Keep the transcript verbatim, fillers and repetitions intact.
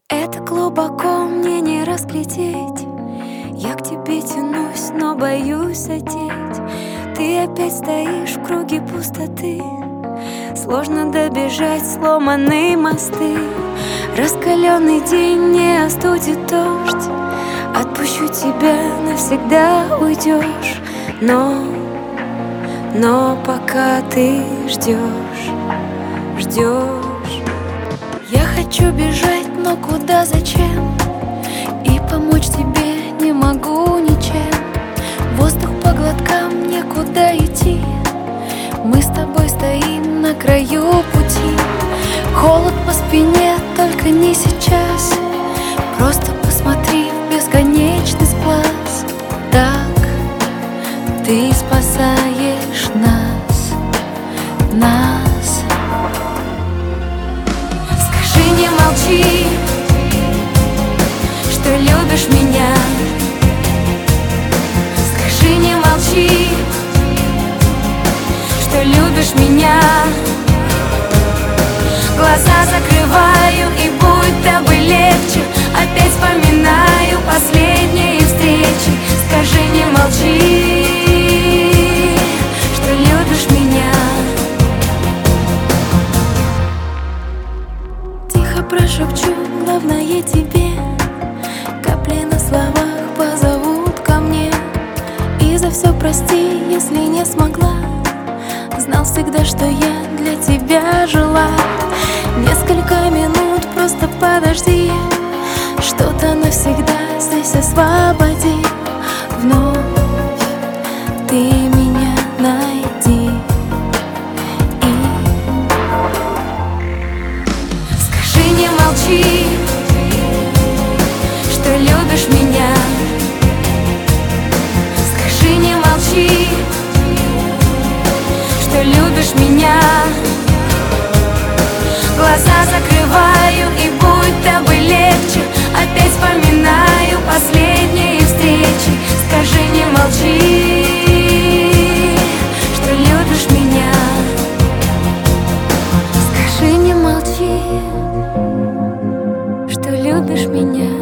Это глубоко мне не разглядеть. Я к тебе тянусь, но боюсь задеть. Ты опять стоишь в круге пустоты. Сложно добежать, сломанные мосты. Раскаленный день не остудит дождь. Отпущу тебя, навсегда уйдешь. Но, но пока ты ждешь, ждешь. Я хочу бежать, но куда, зачем? И помочь тебе не могу ничем. Воздух по глоткам, некуда идти. Мы с тобой стоим на краю пути. Холод по спине, только не сейчас. Просто посмотри в бесконечный глаз. Так ты спасаешь нас, нас. Скажи, не молчи, что любишь меня. Скажи, не молчи, что любишь меня. Глаза закрываю, и будто бы легче. Опять вспоминаю последние встречи. Скажи, не молчи, что любишь меня. Тихо прошепчу, главное тебе. Капли на словах позовут ко мне. И за все прости, если не смогла. Знал всегда, что я для тебя жила. Несколько минут, просто подожди. Что-то навсегда здесь освободи. Вновь ты меня найди. И скажи, не молчи, что любишь меня. Скажи, не молчи, что любишь меня. Глаза закрываю, и будто бы легче. Опять вспоминаю последние встречи. Скажи, не молчи, что любишь меня. Скажи, не молчи, что любишь меня.